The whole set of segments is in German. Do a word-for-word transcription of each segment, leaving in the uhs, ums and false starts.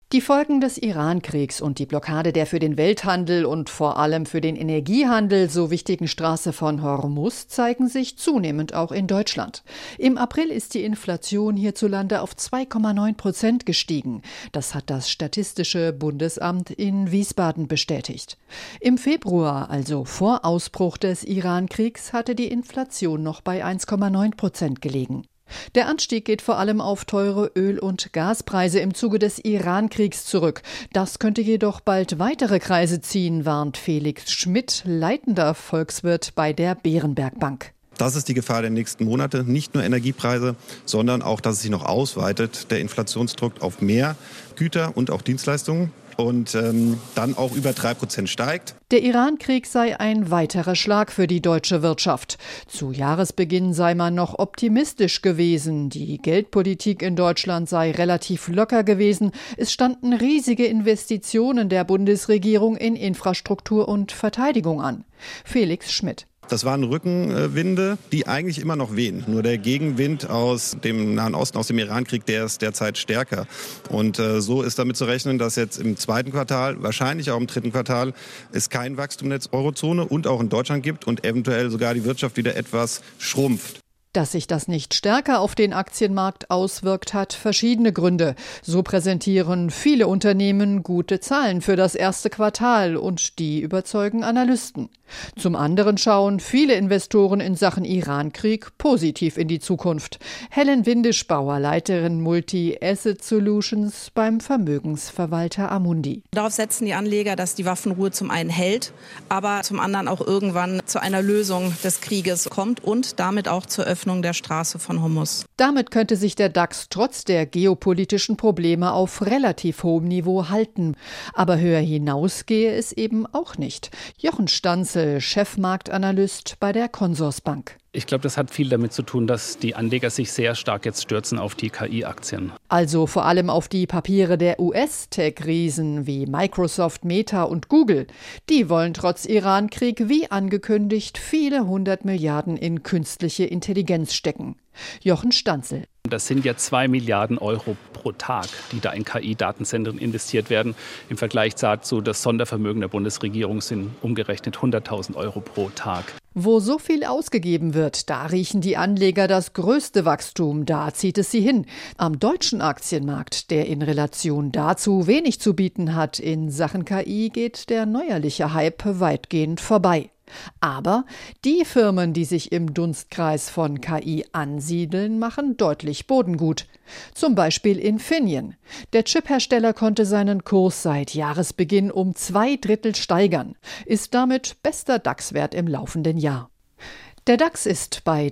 Die Folgen des Iran-Kriegs und die Blockade der für den Welthandel und vor allem für den Energiehandel so wichtigen Straße von Hormuz zeigen sich zunehmend auch in Deutschland. Im April ist die Inflation hierzulande auf zwei Komma neun Prozent gestiegen. Das hat das Statistische Bundesamt in Wiesbaden bestätigt. Im Februar, also vor Ausbruch des Iran-Kriegs, hatte die Inflation noch bei eins Komma neun Prozent gelegen. Der Anstieg geht vor allem auf teure Öl- und Gaspreise im Zuge des Iran-Kriegs zurück. Das könnte jedoch bald weitere Kreise ziehen, warnt Felix Schmidt, leitender Volkswirt bei der Berenberg Bank. Das ist die Gefahr der nächsten Monate. Nicht nur Energiepreise, sondern auch, dass es sich noch ausweitet, der Inflationsdruck auf mehr Güter und auch Dienstleistungen. Und ähm, dann auch über drei Prozent steigt. Der Iran-Krieg sei ein weiterer Schlag für die deutsche Wirtschaft. Zu Jahresbeginn sei man noch optimistisch gewesen. Die Geldpolitik in Deutschland sei relativ locker gewesen. Es standen riesige Investitionen der Bundesregierung in Infrastruktur und Verteidigung an. Felix Schmidt. Das waren Rückenwinde, die eigentlich immer noch wehen. Nur der Gegenwind aus dem Nahen Osten, aus dem Iran-Krieg, der ist derzeit stärker. Und äh, so ist damit zu rechnen, dass jetzt im zweiten Quartal, wahrscheinlich auch im dritten Quartal, es kein Wachstum in der Eurozone und auch in Deutschland gibt und eventuell sogar die Wirtschaft wieder etwas schrumpft. Dass sich das nicht stärker auf den Aktienmarkt auswirkt, hat verschiedene Gründe. So präsentieren viele Unternehmen gute Zahlen für das erste Quartal und die überzeugen Analysten. Zum anderen schauen viele Investoren in Sachen Iran-Krieg positiv in die Zukunft. Helen Windischbauer, Leiterin Multi-Asset Solutions beim Vermögensverwalter Amundi. Darauf setzen die Anleger, dass die Waffenruhe zum einen hält, aber zum anderen auch irgendwann zu einer Lösung des Krieges kommt und damit auch zur Öffnung der Straße von Hormuz. Damit könnte sich der DAX trotz der geopolitischen Probleme auf relativ hohem Niveau halten. Aber höher hinaus gehe es eben auch nicht. Jochen Stanzel, Chefmarktanalyst bei der Consorsbank. Ich glaube, das hat viel damit zu tun, dass die Anleger sich sehr stark jetzt stürzen auf die K I-Aktien. Also vor allem auf die Papiere der U S-Tech-Riesen wie Microsoft, Meta und Google. Die wollen trotz Iran-Krieg wie angekündigt viele hundert Milliarden in künstliche Intelligenz stecken. Jochen Stanzel. Das sind ja zwei Milliarden Euro pro Tag, die da in K I-Datenzentren investiert werden. Im Vergleich dazu, das Sondervermögen der Bundesregierung sind umgerechnet hunderttausend Euro pro Tag. Wo so viel ausgegeben wird, da riechen die Anleger das größte Wachstum, da zieht es sie hin. Am deutschen Aktienmarkt, der in Relation dazu wenig zu bieten hat in Sachen K I, geht der neuerliche Hype weitgehend vorbei. Aber die Firmen, die sich im Dunstkreis von K I ansiedeln, machen deutlich Bodengut. Zum Beispiel Infineon. Der Chiphersteller konnte seinen Kurs seit Jahresbeginn um zwei Drittel steigern, ist damit bester DAX-Wert im laufenden Jahr. Der DAX ist bei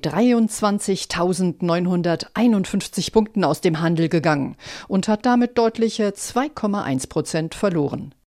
dreiundzwanzigtausendneunhunderteinundfünfzig Punkten aus dem Handel gegangen und hat damit deutliche zwei Komma eins Prozent verloren.